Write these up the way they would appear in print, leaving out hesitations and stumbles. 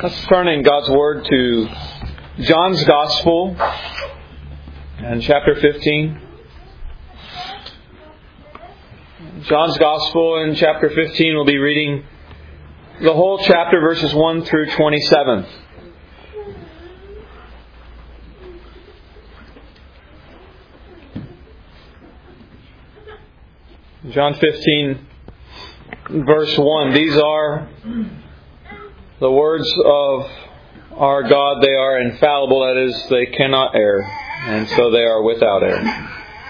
Let's turn in God's Word to John's Gospel and chapter 15. John's Gospel in chapter 15, we'll be reading the whole chapter, verses 1 through 27. John 15, verse 1. These are the words of our God. They are infallible, that is, they cannot err, and so they are without error.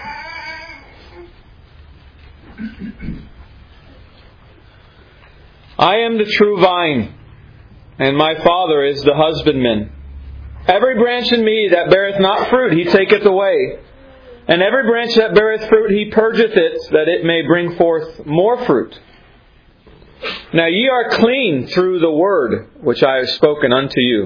I am the true vine, and my Father is the husbandman. Every branch in me that beareth not fruit, He taketh away. And every branch that beareth fruit, He purgeth it, that it may bring forth more fruit. Now ye are clean through the word which I have spoken unto you.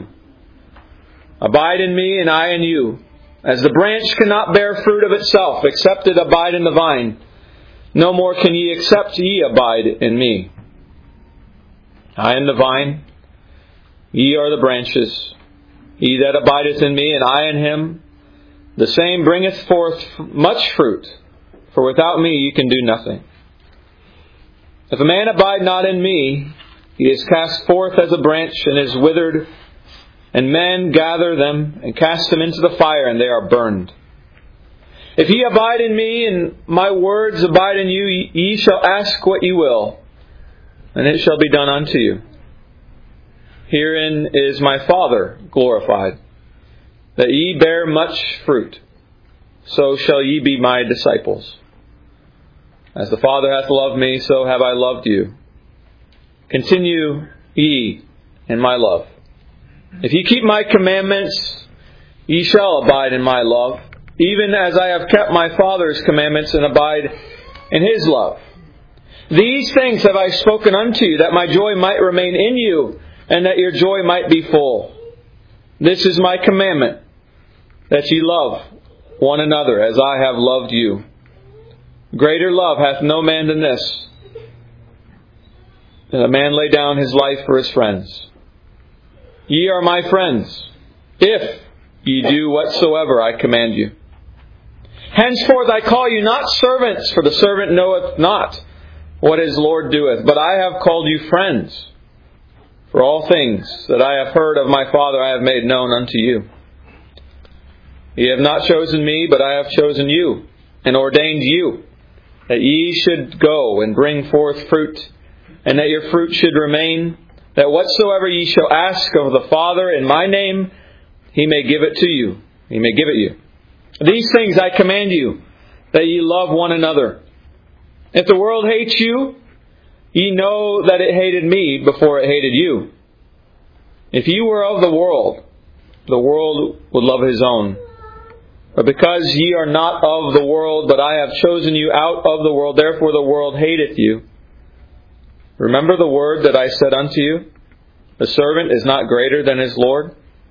Abide in me, and I in you. As the branch cannot bear fruit of itself, except it abide in the vine, no more can ye except ye abide in me. I am the vine, ye are the branches. He that abideth in me, and I in him, the same bringeth forth much fruit, for without me ye can do nothing. If a man abide not in me, he is cast forth as a branch and is withered, and men gather them and cast them into the fire, and they are burned. If ye abide in me, and my words abide in you, ye shall ask what ye will, and it shall be done unto you. Herein is my Father glorified, that ye bear much fruit, so shall ye be my disciples. As the Father hath loved me, so have I loved you. Continue ye in my love. If ye keep my commandments, ye shall abide in my love, even as I have kept my Father's commandments and abide in His love. These things have I spoken unto you, that my joy might remain in you, and that your joy might be full. This is my commandment, that ye love one another as I have loved you. Greater love hath no man than this, that a man lay down his life for his friends. Ye are my friends, if ye do whatsoever I command you. Henceforth I call you not servants, for the servant knoweth not what his Lord doeth, but I have called you friends. For all things that I have heard of my Father I have made known unto you. Ye have not chosen me, but I have chosen you, and ordained you, that ye should go and bring forth fruit, and that your fruit should remain, that whatsoever ye shall ask of the Father in my name, He may give it to you. He may give it you. These things I command you, that ye love one another. If the world hates you, ye know that it hated me before it hated you. If ye were of the world would love his own. But because ye are not of the world, but I have chosen you out of the world, therefore the world hateth you. Remember the word that I said unto you, the servant is not greater than his Lord.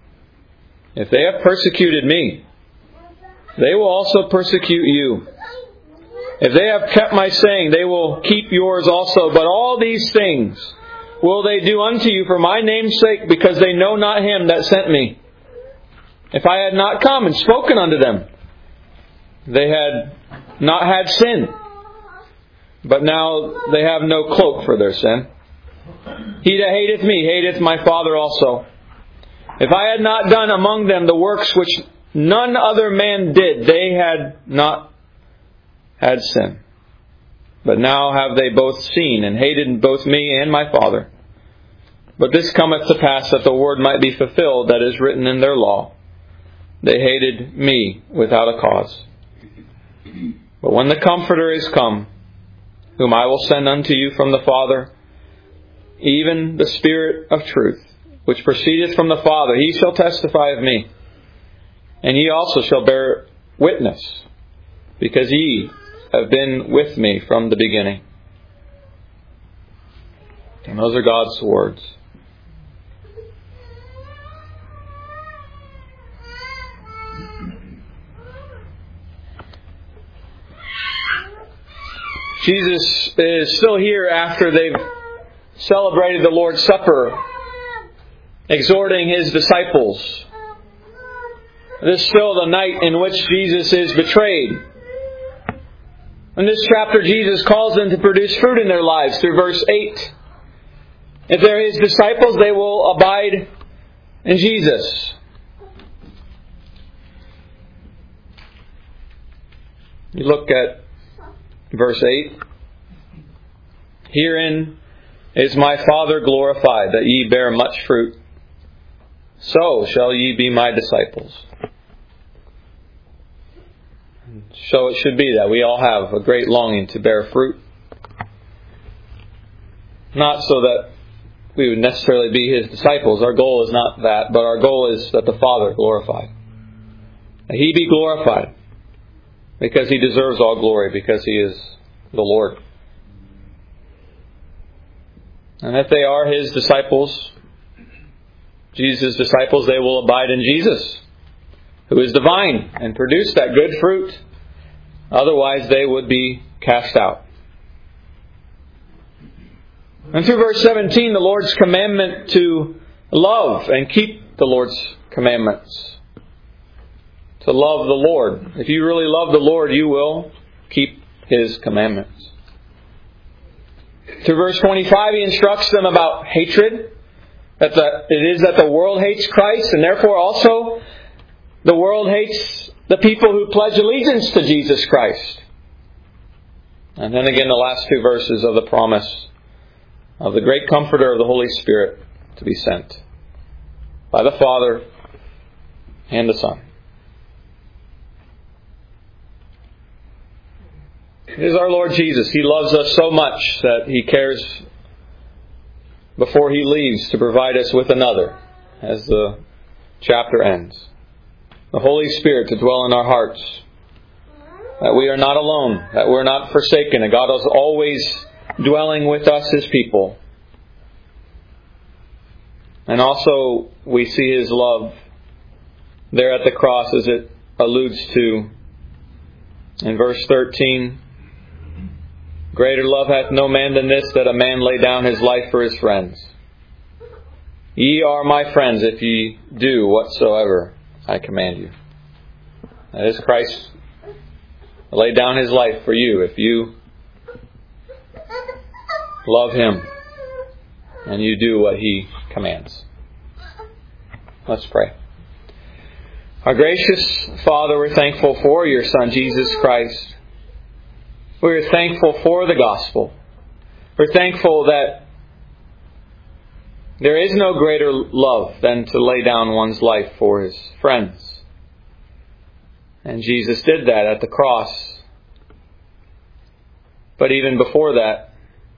If they have persecuted me, they will also persecute you. If they have kept my saying, they will keep yours also. But all these things will they do unto you for my name's sake, because they know not Him that sent me. If I had not come and spoken unto them, they had not had sin. But now they have no cloak for their sin. He that hateth me hateth my Father also. If I had not done among them the works which none other man did, they had not had sin. But now have they both seen and hated both me and my Father. But this cometh to pass, that the word might be fulfilled that is written in their law. They hated me without a cause. But when the Comforter is come, whom I will send unto you from the Father, even the Spirit of truth, which proceedeth from the Father, He shall testify of me. And ye also shall bear witness, because ye have been with me from the beginning. And those are God's words. Jesus is still here after they've celebrated the Lord's Supper exhorting His disciples. This is still the night in which Jesus is betrayed. In this chapter, Jesus calls them to produce fruit in their lives through verse 8. If they're His disciples, they will abide in Jesus. You look at verse 8. Herein is my Father glorified, that ye bear much fruit. So shall ye be my disciples. So it should be that we all have a great longing to bear fruit. Not so that we would necessarily be His disciples. Our goal is not that, but our goal is that the Father glorified. That He be glorified because He deserves all glory, because He is the Lord. And if they are His disciples, Jesus' disciples, they will abide in Jesus, who is the vine, and produce that good fruit. Otherwise, they would be cast out. And through verse 17, the Lord's commandment to love and keep the Lord's commandments. To love the Lord. If you really love the Lord, you will keep His commandments. Through verse 25, He instructs them about hatred. It is that the world hates Christ, and therefore also the world hates the people who pledge allegiance to Jesus Christ. And then again, the last two verses of the promise of the great Comforter of the Holy Spirit to be sent by the Father and the Son. It is our Lord Jesus. He loves us so much that He cares before He leaves to provide us with another, as the chapter ends. The Holy Spirit to dwell in our hearts. That we are not alone. That we're not forsaken. And God is always dwelling with us, His people. And also we see His love there at the cross, as it alludes to in verse 13. Greater love hath no man than this, that a man lay down his life for his friends. Ye are my friends if ye do whatsoever I command you. That is, Christ laid down His life for you if you love Him and you do what He commands. Let's pray. Our gracious Father, we're thankful for Your Son, Jesus Christ. We're thankful for the gospel. We're thankful that there is no greater love than to lay down one's life for his friends. And Jesus did that at the cross. But even before that,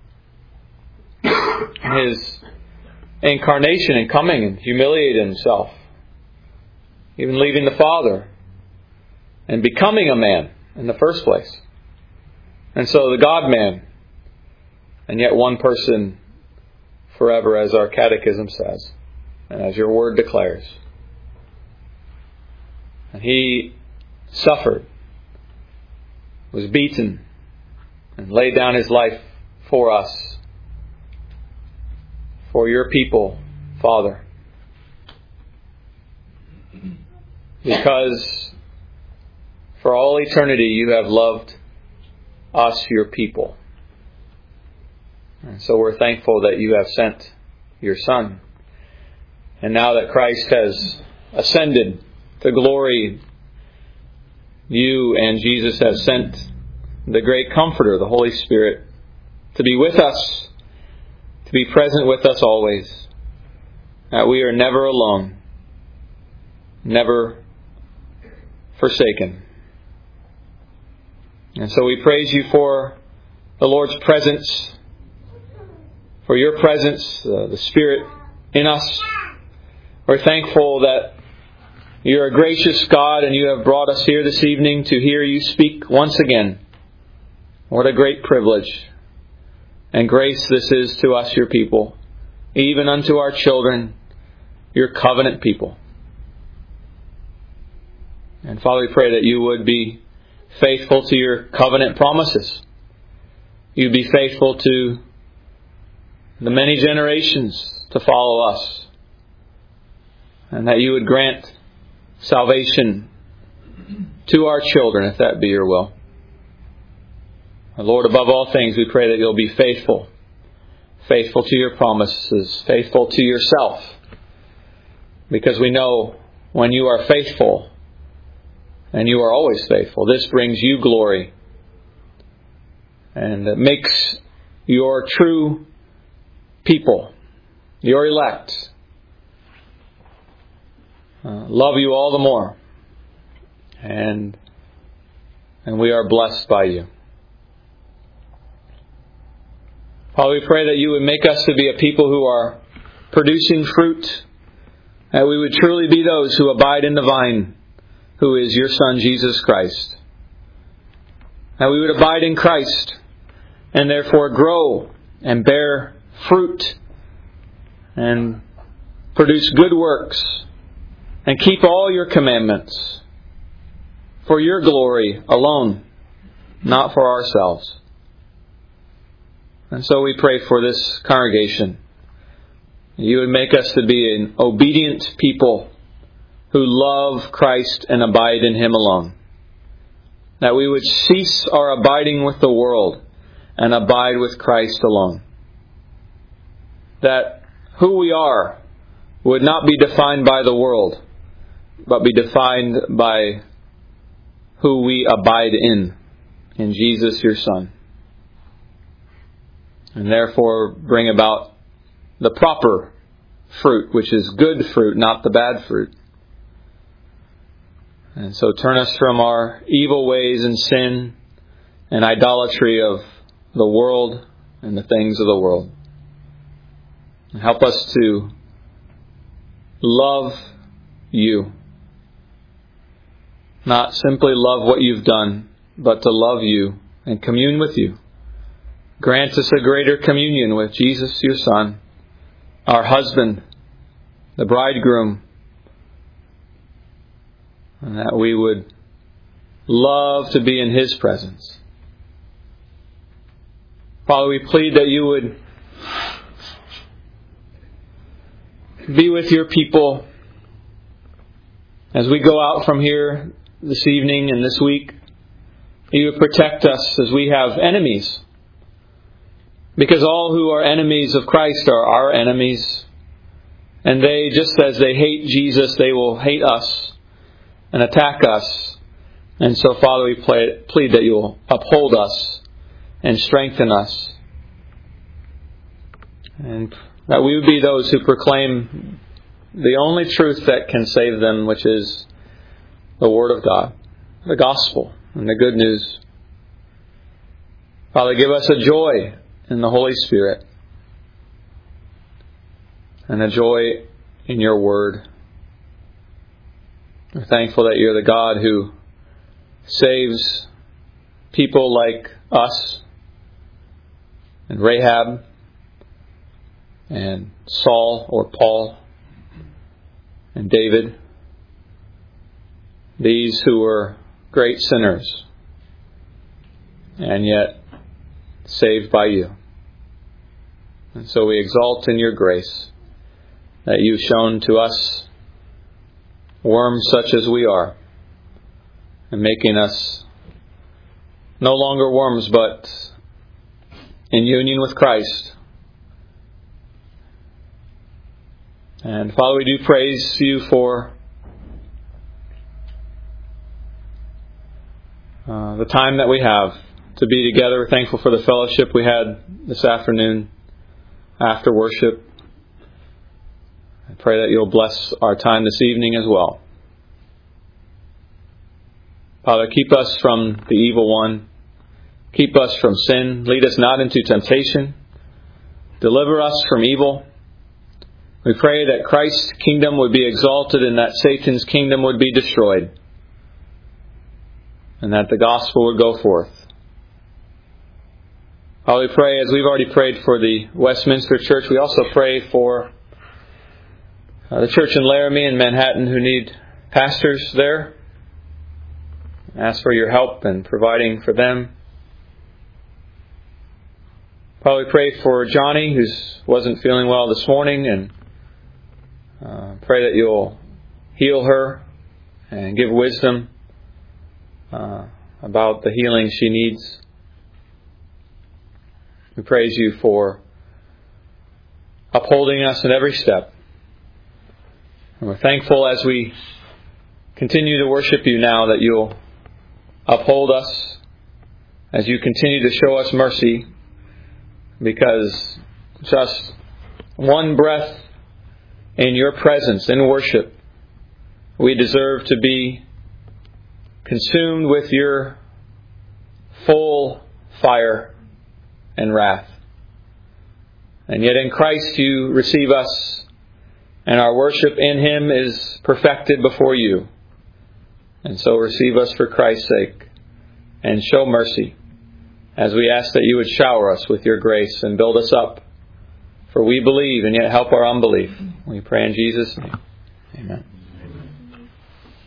His incarnation and coming and humiliating Himself, even leaving the Father and becoming a man in the first place. And so the God-man, and yet one person forever, as our catechism says, and as Your Word declares. And He suffered, was beaten, and laid down His life for us, for Your people, Father. Because for all eternity You have loved us, Your people. And so we're thankful that You have sent Your Son. And now that Christ has ascended to glory, You and Jesus have sent the great Comforter, the Holy Spirit, to be with us, to be present with us always. That we are never alone, never forsaken. And so we praise You for the Lord's presence, for Your presence, the Spirit in us. We're thankful that You're a gracious God and You have brought us here this evening to hear You speak once again. What a great privilege and grace this is to us, Your people, even unto our children, Your covenant people. And Father, we pray that You would be faithful to Your covenant promises. You'd be faithful to the many generations to follow us. and that you would grant salvation to our children, if that be your will. Lord, above all things, we pray that you'll be faithful. Faithful to your promises. Faithful to yourself. Because we know when you are faithful, and you are always faithful, this brings you glory. And it makes your true people, your elect, love you all the more. And we are blessed by you. Father, we pray that you would make us to be a people who are producing fruit, that we would truly be those who abide in the vine, who is your Son, Jesus Christ. That we would abide in Christ, and therefore grow and bear fruit, and produce good works, and keep all your commandments for your glory alone, not for ourselves. And so we pray for this congregation. You would make us to be an obedient people who love Christ and abide in Him alone. That we would cease our abiding with the world and abide with Christ alone. That who we are would not be defined by the world, but be defined by who we abide in Jesus, your Son. And therefore bring about the proper fruit, which is good fruit, not the bad fruit. And so turn us from our evil ways and sin and idolatry of the world and the things of the world. And help us to love you. Not simply love what you've done, but to love you and commune with you. Grant us a greater communion with Jesus, your Son, our husband, the bridegroom, and that we would love to be in His presence. Father, we plead that you would be with your people as we go out from here this evening and this week. You would protect us as we have enemies. Because all who are enemies of Christ are our enemies. And they, just as they hate Jesus, they will hate us and attack us. And so, Father, we plead that you will uphold us and strengthen us. And that we would be those who proclaim the only truth that can save them, which is the Word of God, the gospel, and the good news. Father, give us a joy in the Holy Spirit and a joy in your Word. We're thankful that you're the God who saves people like us and Rahab and Saul or Paul and David. These who were great sinners and yet saved by you. And so we exalt in your grace that you've shown to us, worms such as we are, and making us no longer worms, but in union with Christ. And Father, we do praise you for the time that we have to be together. We're thankful for the fellowship we had this afternoon after worship. I pray that you'll bless our time this evening as well. Father, keep us from the evil one. Keep us from sin. Lead us not into temptation. Deliver us from evil. We pray that Christ's kingdom would be exalted and that Satan's kingdom would be destroyed. And that the gospel would go forth. Father, we pray, as we've already prayed for the Westminster Church, we also pray for the church in Laramie and Manhattan who need pastors there. Ask for your help in providing for them. Father, we pray for Johnny, who wasn't feeling well this morning, and Pray that you'll heal her and give wisdom about the healing she needs. We praise you for upholding us in every step. And we're thankful as we continue to worship you now that you'll uphold us as you continue to show us mercy, because just one breath in your presence, in worship, we deserve to be consumed with your full fire and wrath. And yet in Christ you receive us, and our worship in Him is perfected before you. And so receive us for Christ's sake, and show mercy as we ask that you would shower us with your grace and build us up. For we believe, and yet help our unbelief. We pray in Jesus' name. Amen.